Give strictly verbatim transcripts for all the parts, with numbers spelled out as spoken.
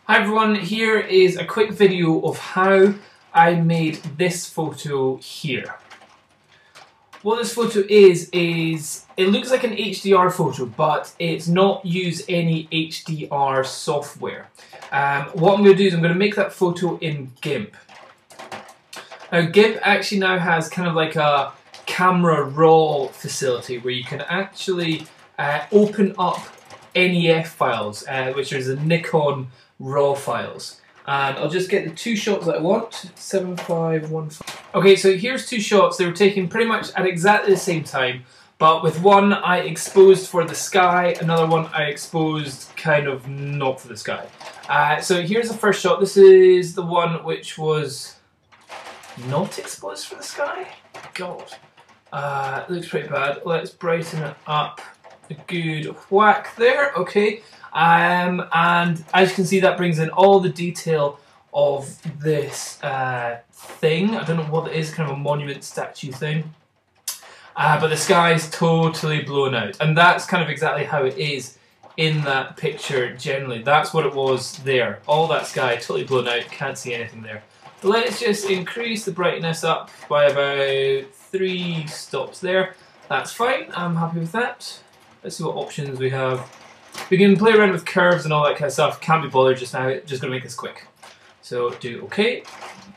Hi everyone, here is a quick video of how I made this photo here. What this photo is, is it looks like an H D R photo, but it's not use any H D R software. Um, what I'm going to do is I'm going to make that photo in GIMP. Now GIMP actually now has kind of like a camera raw facility where you can actually uh, open up N E F files, uh, which is the Nikon raw files. And I'll just get the two shots that I want. seven five one five. Okay, so here's two shots. They were taken pretty much at exactly the same time, but with one I exposed for the sky, another one I exposed kind of not for the sky. Uh, so here's the first shot. This is the one which was not exposed for the sky. God, uh, it looks pretty bad. Let's brighten it up a good whack there. Okay. Um, and as you can see, that brings in all the detail of this uh, thing. I don't know what it is, kind of a monument statue thing. Uh, but the sky is totally blown out. And that's kind of exactly how it is in that picture generally. That's what it was there. All that sky totally blown out, can't see anything there. Let's just increase the brightness up by about three stops there. That's fine, I'm happy with that. Let's see what options we have. We can play around with curves and all that kind of stuff. Can't be bothered just now. Just going to make this quick. So do OK.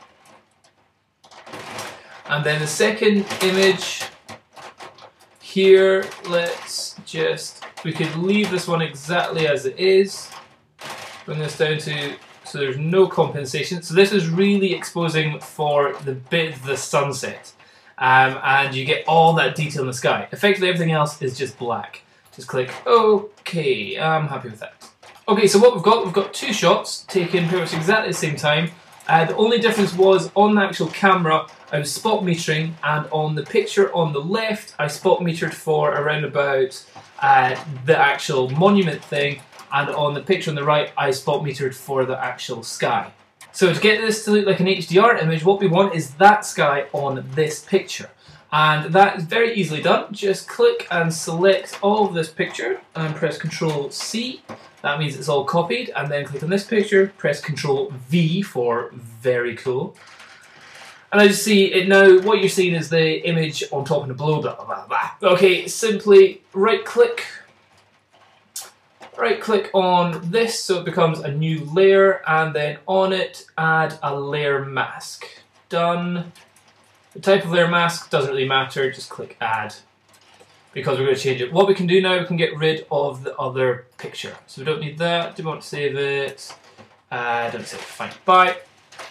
And then the second image here, let's just, we could leave this one exactly as it is. Bring this down to, so there's no compensation. So this is really exposing for the bit of the sunset. Um, and you get all that detail in the sky. Effectively everything else is just black. Just click OK, I'm happy with that. Okay, so what we've got, we've got two shots taken pretty much exactly at the same time. Uh, the only difference was on the actual camera, I was spot metering, and on the picture on the left, I spot metered for around about uh, the actual monument thing, and on the picture on the right, I spot metered for the actual sky. So to get this to look like an H D R image, what we want is that sky on this picture. And that is very easily done. Just click and select all of this picture and press control C. That means it's all copied. And then click on this picture, press control V for very cool. And I just see it now, what you're seeing is the image on top and below, blah, blah, blah, blah. Okay, simply right click. Right click on this so it becomes a new layer, and then on it add a layer mask. Done. The type of layer mask doesn't really matter, just click add, because we're going to change it. What we can do now, we can get rid of the other picture. So we don't need that. Do we want to save it? Uh, don't save it, fine. Bye.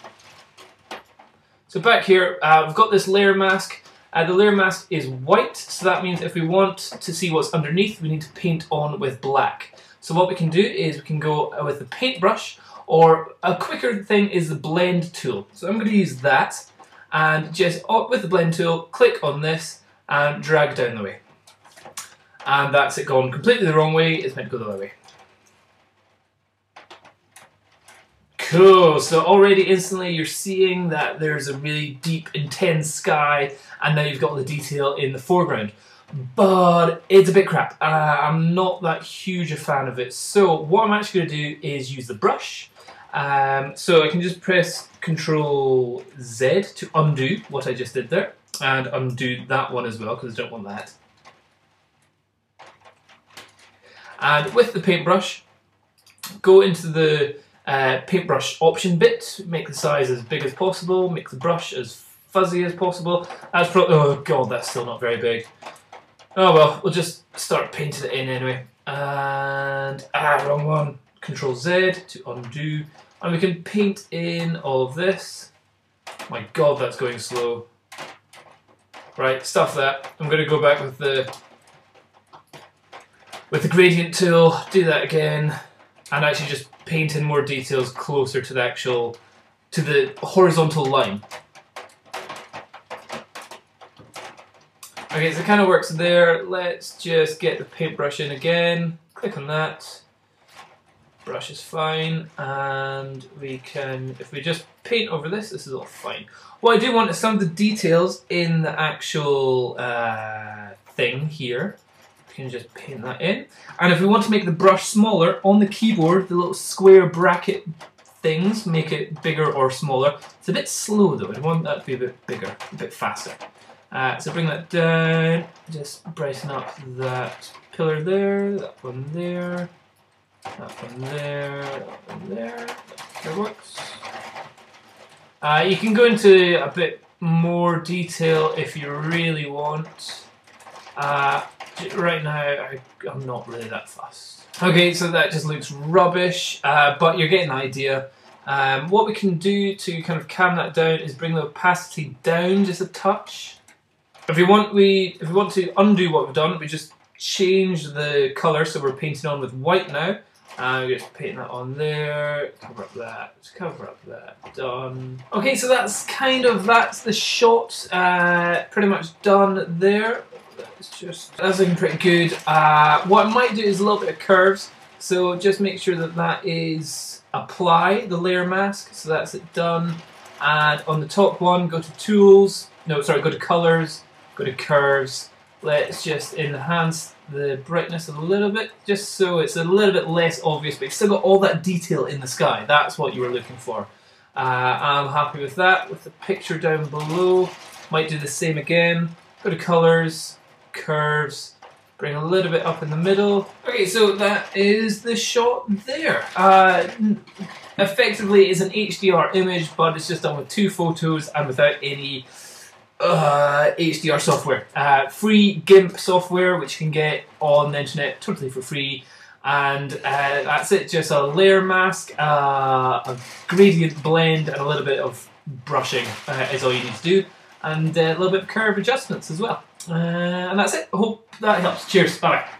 So back here, uh, we've got this layer mask. Uh, the layer mask is white, so that means if we want to see what's underneath, we need to paint on with black. So what we can do is we can go with the paintbrush, or a quicker thing is the blend tool. So I'm going to use that. And just up with the blend tool, click on this and drag down the way. And that's it gone completely the wrong way, it's meant to go the other way. Cool, so already instantly you're seeing that there's a really deep, intense sky, and now you've got the detail in the foreground. But it's a bit crap. Uh, I'm not that huge a fan of it. So what I'm actually going to do is use the brush. Um, so I can just press control Z to undo what I just did there, and undo that one as well because I don't want that. And with the paintbrush, go into the uh, paintbrush option bit, make the size as big as possible, make the brush as fuzzy as possible. That's pro oh god, that's still not very big. Oh well, we'll just start painting it in anyway. And ah, wrong one. Control Z to undo, and we can paint in all of this. My god, that's going slow. Right, stuff that. I'm going to go back with the with the gradient tool, do that again, and actually just paint in more details closer to the actual to the horizontal line. Okay, so it kind of works there. Let's just get the paintbrush in again. Click on that. Brush is fine, and we can, if we just paint over this, this is all fine. What I do want is some of the details in the actual uh, thing here. We can just paint that in. And if we want to make the brush smaller, on the keyboard, the little square bracket things, make it bigger or smaller. It's a bit slow though, I want that to be a bit bigger, a bit faster. Uh, so bring that down, just brighten up that pillar there, that one there, that one there, that one there, that works. Uh, you can go into a bit more detail if you really want. Uh, right now, I, I'm not really that fussed. Okay, so that just looks rubbish, uh, but you're getting the idea. Um, what we can do to kind of calm that down is bring the opacity down just a touch. If you want, we if we want to undo what we've done, we just change the colour, so we're painting on with white now. Uh, we just paint that on there, cover up that, cover up that, done. Okay, so that's kind of, that's the shot, uh, pretty much done there. That's just, that's looking pretty good. Uh, what I might do is a little bit of curves, so just make sure that that is apply the layer mask, so that's it done. And on the top one, go to tools, no sorry, go to colors, go to curves. Let's just enhance the brightness a little bit, just so it's a little bit less obvious, but you've still got all that detail in the sky. That's what you were looking for. Uh, I'm happy with that. With the picture down below, might do the same again. Go to colors, curves, bring a little bit up in the middle. Okay, so that is the shot there. Uh, effectively, it's an H D R image, but it's just done with two photos and without any Uh, H D R software. Uh, free GIMP software which you can get on the internet totally for free, and uh, that's it. Just a layer mask, uh, a gradient blend, and a little bit of brushing uh, is all you need to do, and uh, a little bit of curve adjustments as well. Uh, and that's it. I hope that helps. Cheers. Bye bye.